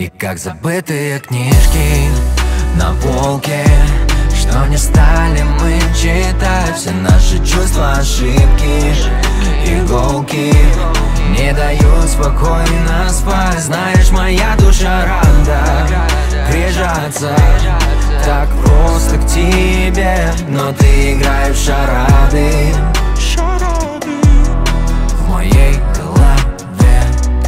И как забытые книжки на полке, что не стали мы читать. Все наши чувства, ошибки, иголки не дают спокойно спать. Знаешь, моя душа рада прижаться так просто к тебе, но ты играешь в шарады в моей голове.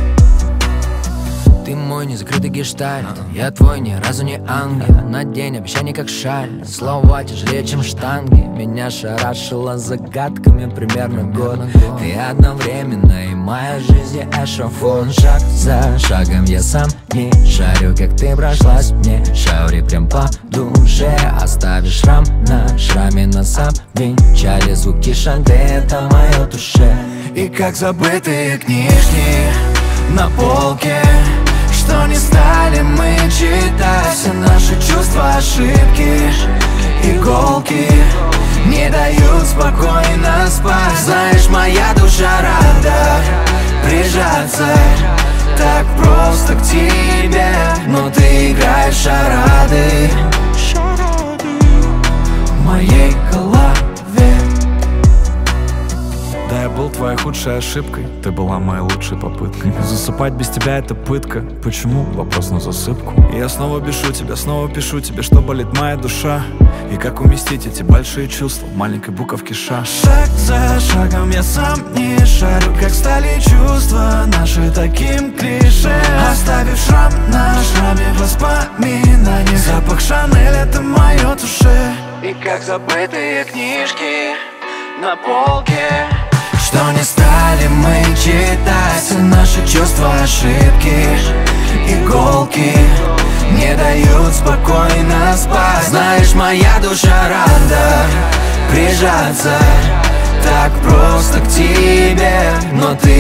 Ты мой незакрытый гештальт, я твой ни разу не ангел. На день обещаний как шаль, слова тяжелее, чем штанги. Меня шарашило загадками примерно год. Ты одновременно и моя жизнь, и эшафон. Шаг за шагом я сам не шарю, как ты прошлась мне. Шаури прям по душе, оставишь шрам на шраме. На самом венчале звуки шанте, это мое душе. И как забытые книжки на полке, что не стали мы читать. Все наши чувства, ошибки, иголки не дают спокойно спать. Знаешь, моя душа рада прижаться так просто к тебе, но ты играешь в шарады в моей голове. Да, я был твоей худшей ошибкой, ты была моей лучшей попыткой. Засыпать без тебя это пытка. Почему? Вопрос на засыпку. И я снова бешу тебя, снова пишу тебе, что болит моя душа. И как уместить эти большие чувства в маленькой буковке ша. Шаг за шагом я сам не шарю, как стали чувства наши таким клише. Оставив шрам на шраме воспоминаний, запах Шанель, это мое душе. И как забытые книжки на полке, что не стали мы читать. Все наши чувства, ошибки, иголки не дают спокойно спать. Знаешь, моя душа рада прижаться так просто к тебе, но ты